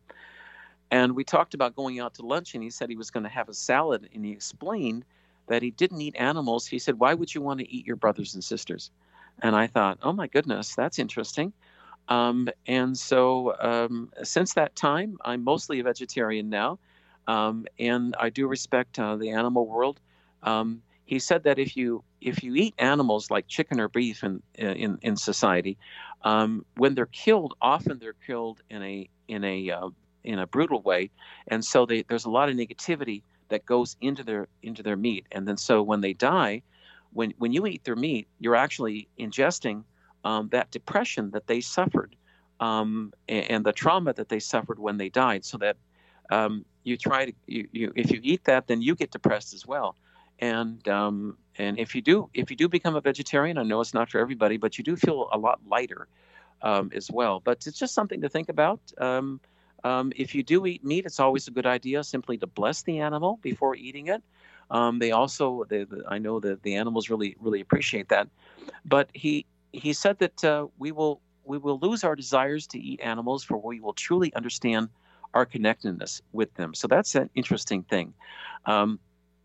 And we talked about going out to lunch, and he said he was going to have a salad. And he explained that he didn't eat animals. He said, why would you want to eat your brothers and sisters? And I thought, oh, my goodness, that's interesting. Um, and so um, since that time, I'm mostly a vegetarian now. Um, and I do respect uh, the animal world. Um, He said that if you if you eat animals like chicken or beef in in, in society, um, when they're killed, often they're killed in a in a uh, in a brutal way, and so they, there's a lot of negativity that goes into their into their meat, and then so when they die, when when you eat their meat, you're actually ingesting um, that depression that they suffered, um, and, and the trauma that they suffered when they died. So that um, you try to you, you if you eat that, then you get depressed as well. And um, and if you do if you do become a vegetarian, I know it's not for everybody, but you do feel a lot lighter um, as well. But it's just something to think about. Um, um, if you do eat meat, it's always a good idea simply to bless the animal before eating it. Um, they also, they, the, I know that the animals really really appreciate that. But he he said that uh, we will we will lose our desires to eat animals, for we will truly understand our connectedness with them. So that's an interesting thing. Um,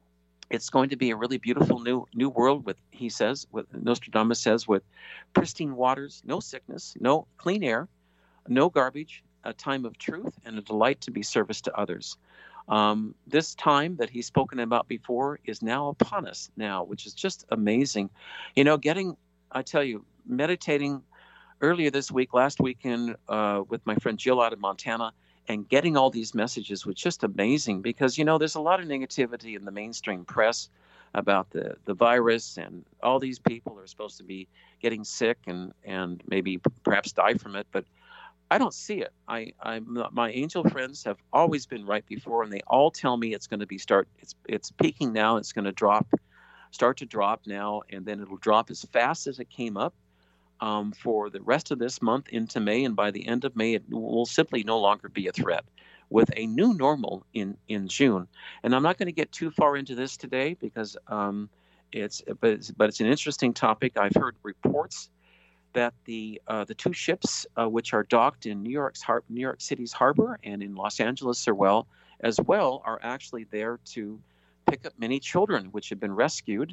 It's going to be a really beautiful new new world with, he says, with Nostradamus says, with pristine waters, no sickness, no clean air, no garbage, a time of truth, and a delight to be service to others. Um, this time that he's spoken about before is now upon us now, which is just amazing. You know, getting, I tell you, meditating earlier this week, last weekend, uh, with my friend Jill out of Montana, and getting all these messages was just amazing because, you know, there's a lot of negativity in the mainstream press about the, the virus, and all these people are supposed to be getting sick and, and maybe perhaps die from it. But I don't see it. I, I, my angel friends have always been right before, and they all tell me it's going to be start. It's it's peaking now. It's going to drop, start to drop now, and then it'll drop as fast as it came up um, for the rest of this month into May, and by the end of May, it will simply no longer be a threat, with a new normal in in June. And I'm not going to get too far into this today because um, it's but it's, but it's an interesting topic. I've heard reports that the uh, the two ships uh, which are docked in New York's Har- New York City's harbor and in Los Angeles as well, as well are actually there to pick up many children which have been rescued.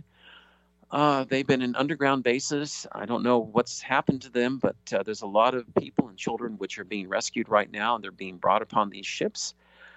Uh, they've been in underground bases. I don't know what's happened to them, but uh, there's a lot of people and children which are being rescued right now, and they're being brought upon these ships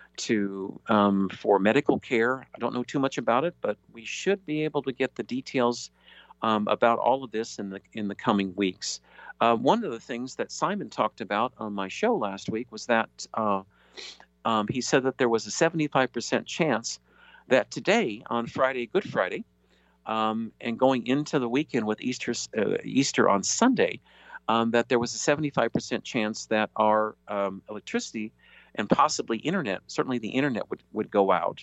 to um, for medical care. I don't know too much about it, but we should be able to get the details Um, about all of this in the in the coming weeks. Uh, one of the things that Simon talked about on my show last week was that uh, um, he said that there was a seventy-five percent chance that today, on Friday, Good Friday, um, and going into the weekend with Easter uh, Easter on Sunday, um, that there was a seventy-five percent chance that our um, electricity and possibly internet, certainly the internet, would, would go out.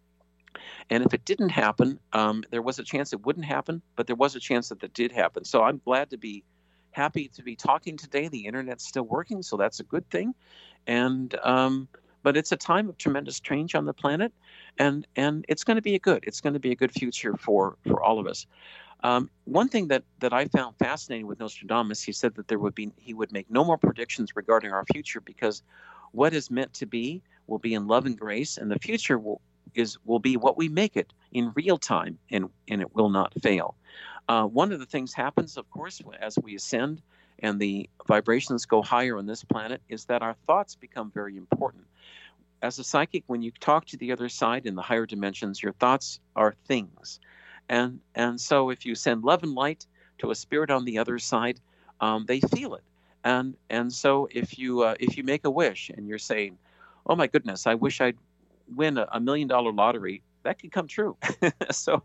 And if it didn't happen, um, there was a chance it wouldn't happen, but there was a chance that it did happen. So I'm glad to be happy to be talking today. The internet's still working, so that's a good thing. And um, but it's a time of tremendous change on the planet, and and it's going to be a good. It's going to be a good future for for all of us. Um, one thing that, that I found fascinating with Nostradamus, he said that there would be he would make no more predictions regarding our future, because what is meant to be will be in love and grace, and the future will is will be what we make it in real time, and and it will not fail. Uh, one of the things happens, of course, as we ascend and the vibrations go higher on this planet, is that our thoughts become very important. As a psychic, when you talk to the other side in the higher dimensions, your thoughts are things. And and so if you send love and light to a spirit on the other side, um, they feel it. And and so if you uh, if you make a wish and you're saying, "Oh my goodness, I wish I'd win a, a million dollar lottery," that could come true. so,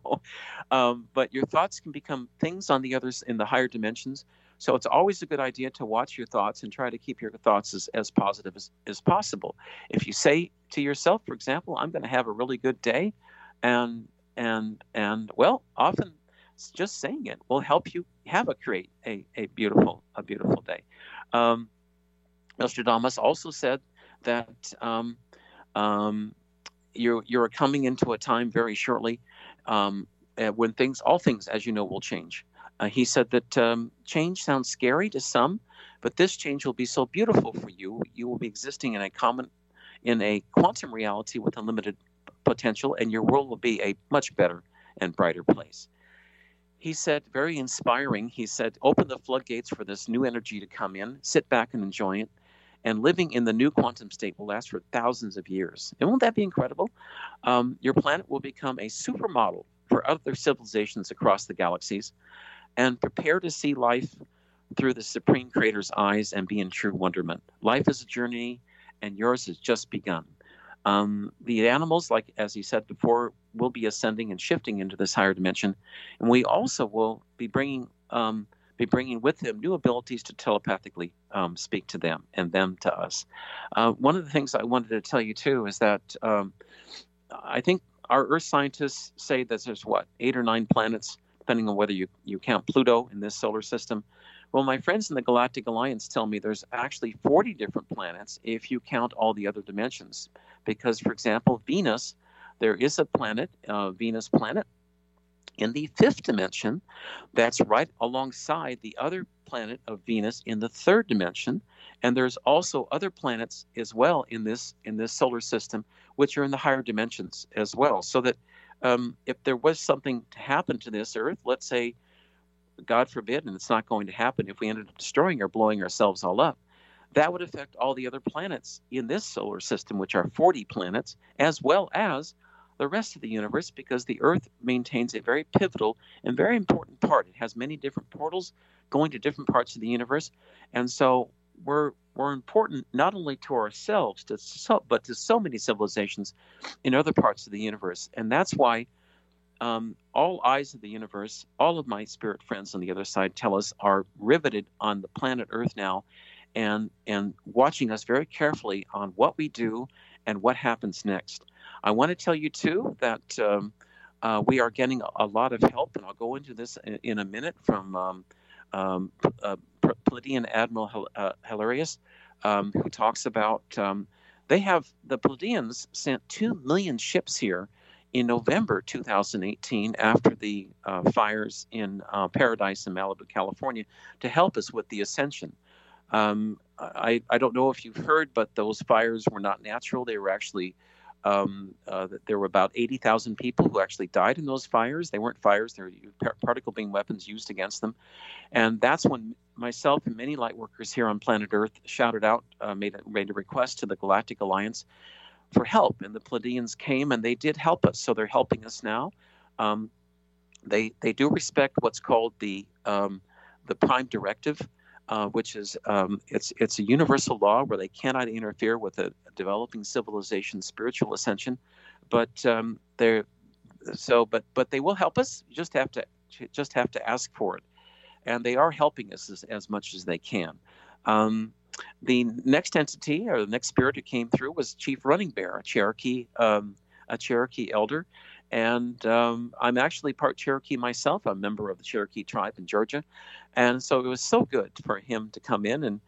um, but your thoughts can become things on the others in the higher dimensions. So it's always a good idea to watch your thoughts and try to keep your thoughts as, as positive as, as possible. If you say to yourself, for example, "I'm going to have a really good day," and And, and well, often just saying it will help you have a create a, a beautiful, a beautiful day. Um, Nostradamus also said that um, um, you're, you're coming into a time very shortly um, uh, when things, all things, as you know, will change. Uh, he said that um, change sounds scary to some, but this change will be so beautiful for you. You will be existing in a common, in a quantum reality with unlimited potential, and your world will be a much better and brighter place. He said, very inspiring, he said, open the floodgates for this new energy to come in, sit back and enjoy it, and living in the new quantum state will last for thousands of years. And won't that be incredible? Um, your planet will become a supermodel for other civilizations across the galaxies, and prepare to see life through the Supreme Creator's eyes and be in true wonderment. Life is a journey, and yours has just begun. Um, the animals, like as he said before, will be ascending and shifting into this higher dimension, and we also will be bringing um, be bringing with them new abilities to telepathically um, speak to them and them to us. Uh, one of the things I wanted to tell you too is that um, I think our Earth scientists say that there's what eight or nine planets, depending on whether you you count Pluto in this solar system. Well, my friends in the Galactic Alliance tell me there's actually forty different planets if you count all the other dimensions. Because, for example, Venus, there is a planet, uh, Venus planet, in the fifth dimension that's right alongside the other planet of Venus in the third dimension. And there's also other planets as well in this in this solar system, which are in the higher dimensions as well. So that um, if there was something to happen to this Earth, let's say, God forbid, and it's not going to happen, if we ended up destroying or blowing ourselves all up, that would affect all the other planets in this solar system, which are forty planets, as well as the rest of the universe, because the Earth maintains a very pivotal and very important part. It has many different portals going to different parts of the universe, and so we're we're important not only to ourselves, to so, but to so many civilizations in other parts of the universe. And that's why um, all eyes of the universe, all of my spirit friends on the other side tell us, are riveted on the planet Earth now, and and watching us very carefully on what we do and what happens next. I want to tell you, too, that um, uh, we are getting a, a lot of help, and I'll go into this in, in a minute, from um, um, uh, Pleiadian Admiral Hil- uh, Hilarius, um, who talks about um, they have, the Pleiadians sent two million ships here in November two thousand eighteen after the uh, fires in uh, Paradise in Malibu, California, to help us with the ascension. Um, I, I don't know if you've heard, but those fires were not natural. They were actually, um, uh, there were about eighty thousand people who actually died in those fires. They weren't fires. They were particle beam weapons used against them. And that's when myself and many light workers here on planet Earth shouted out, uh, made, a, made a request to the Galactic Alliance for help. And the Pleiadians came, and they did help us. So they're helping us now. Um, they they do respect what's called the um, the Prime Directive, Uh, which is um, it's it's a universal law where they cannot interfere with a, a developing civilization's spiritual ascension, but um, they're so but but they will help us. You just have to just have to ask for it, and they are helping us as, as much as they can. Um, the next entity, or the next spirit who came through, was Chief Running Bear, a Cherokee um, a Cherokee elder. And um, I'm actually part Cherokee myself. I'm a member of the Cherokee tribe in Georgia. And so it was so good for him to come in and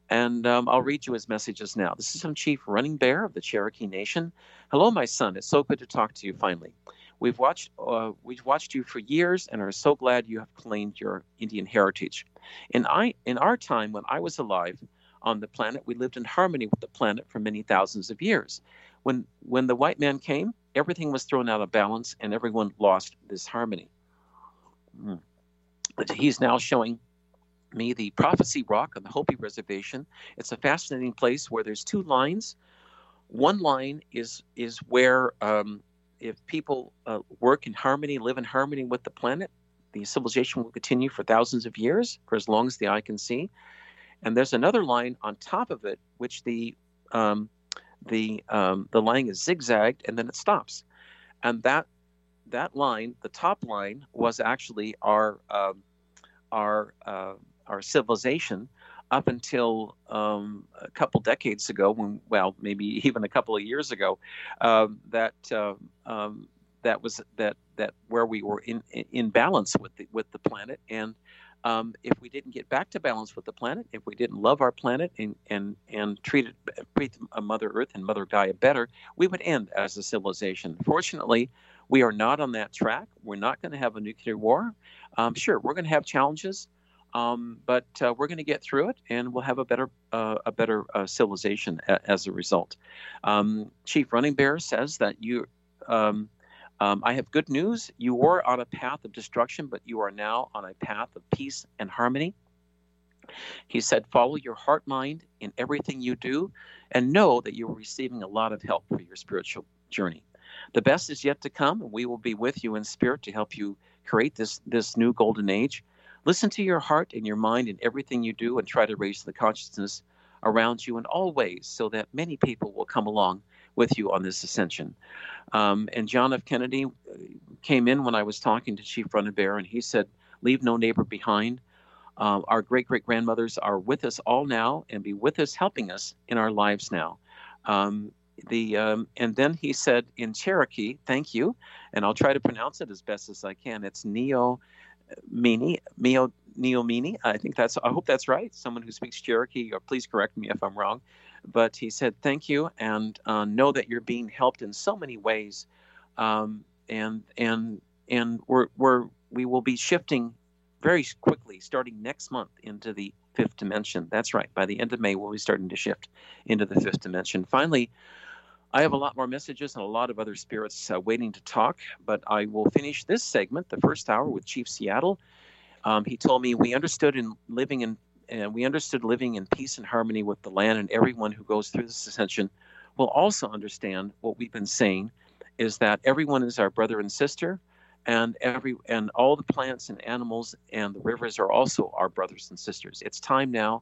And um, I'll read you his messages now. This is from Chief Running Bear of the Cherokee Nation. Hello, my son. It's so good to talk to you finally. We've watched uh, we've watched you for years and are so glad you have claimed your Indian heritage. In I in our time when I was alive on the planet, we lived in harmony with the planet for many thousands of years. When when the white man came, everything was thrown out of balance and everyone lost this harmony. Mm. He's now showing me the Prophecy Rock on the Hopi Reservation. It's a fascinating place where there's two lines. One line is is where um, if people uh, work in harmony, live in harmony with the planet, the civilization will continue for thousands of years, for as long as the eye can see. And there's another line on top of it, which the um, the um, the line is zigzagged, and then it stops. And that that line, the top line, was actually our um, our uh, our civilization up until um, a couple decades ago, when, well, maybe even a couple of years ago, um, that uh, um, that was that that where we were in in balance with the with the planet. And um, if we didn't get back to balance with the planet, if we didn't love our planet and and and treat it, treat Mother Earth and Mother Gaia better, we would end as a civilization. Fortunately, we are not on that track. We're not going to have a nuclear war. Um, sure, we're going to have challenges. Um, but uh, we're going to get through it, and we'll have a better uh, a better uh, civilization a, as a result. Um, Chief Running Bear says that you, um, um, I have good news. You were on a path of destruction, but you are now on a path of peace and harmony. He said, follow your heart mind in everything you do, and know that you are receiving a lot of help for your spiritual journey. The best is yet to come, and we will be with you in spirit to help you create this this new golden age. Listen to your heart and your mind in everything you do, and try to raise the consciousness around you in all ways so that many people will come along with you on this ascension. Um, and John F. Kennedy came in when I was talking to Chief Running Bear, and he said, leave no neighbor behind. Uh, our great-great-grandmothers are with us all now and be with us, helping us in our lives now. Um, the um, And then he said in Cherokee, thank you, and I'll try to pronounce it as best as I can. It's Neo... Meany, Mio, Neo Meany. I think that's, I hope that's right. Someone who speaks Cherokee, or please correct me if I'm wrong. But he said, thank you, and uh, know that you're being helped in so many ways. Um, and, and, and we're, we're, we will be shifting very quickly, starting next month, into the fifth dimension. That's right. By the end of May, we'll be starting to shift into the fifth dimension. Finally, I have a lot more messages and a lot of other spirits uh, waiting to talk, but I will finish this segment, the first hour, with Chief Seattle. Um, he told me we understood in living in uh, we understood living in peace and harmony with the land, and everyone who goes through this ascension will also understand what we've been saying, is that everyone is our brother and sister, and every and all the plants and animals and the rivers are also our brothers and sisters. It's time now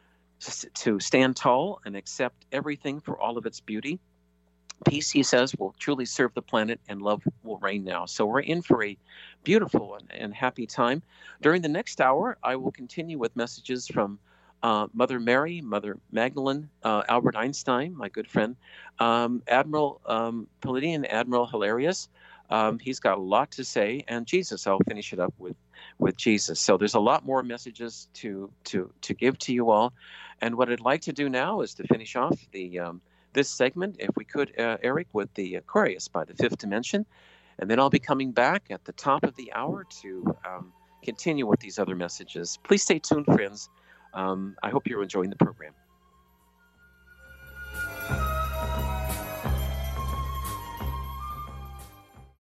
to stand tall and accept everything for all of its beauty. Peace, he says, will truly serve the planet, and love will reign now. So we're in for a beautiful and, and happy time. During the next hour, I will continue with messages from uh, Mother Mary, Mother Magdalene, uh, Albert Einstein, my good friend, um, Admiral um, Palladian Admiral Hilarious. Um, he's got a lot to say, and Jesus. I'll finish it up with, with Jesus. So there's a lot more messages to to to give to you all. And what I'd like to do now is to finish off the um, this segment, if we could, uh, Eric, with the Aquarius by the fifth dimension. And then I'll be coming back at the top of the hour to um, continue with these other messages. Please stay tuned, friends. Um, I hope you're enjoying the program.